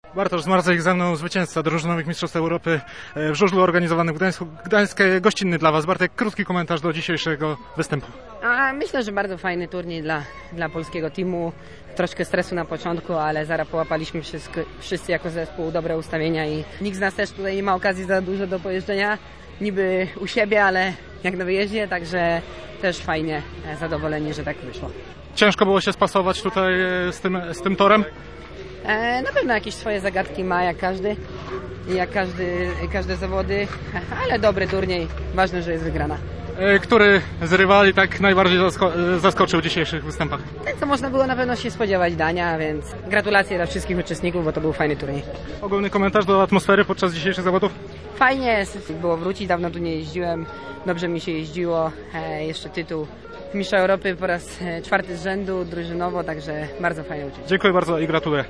Bartosz Zmarzek ze mną, zwycięzca drużynowych Mistrzostw Europy w żużlu organizowanym w Gdańsku. Gdańsk gościnny dla Was. Bartek, krótki komentarz do dzisiejszego występu. Myślę, że bardzo fajny turniej dla polskiego teamu. Troszkę stresu na początku, ale zaraz połapaliśmy wszyscy jako zespół dobre ustawienia i nikt z nas też tutaj nie ma okazji za dużo do pojeżdżenia. Niby u siebie, ale jak na wyjeździe, także też fajnie, zadowoleni, że tak wyszło. Ciężko było się spasować tutaj z tym torem? Na pewno jakieś swoje zagadki ma, jak każde zawody, ale dobry turniej, ważne, że jest wygrana. Który z rywali tak najbardziej zaskoczył w dzisiejszych występach? Ten, co można było na pewno się spodziewać, Dania, więc gratulacje dla wszystkich uczestników, bo to był fajny turniej. Ogólny komentarz do atmosfery podczas dzisiejszych zawodów? Fajnie było wrócić, dawno tu nie jeździłem, dobrze mi się jeździło, jeszcze tytuł Mistrza Europy po raz 4 z rzędu, drużynowo, także bardzo fajnie uczucie. Dziękuję bardzo i gratuluję.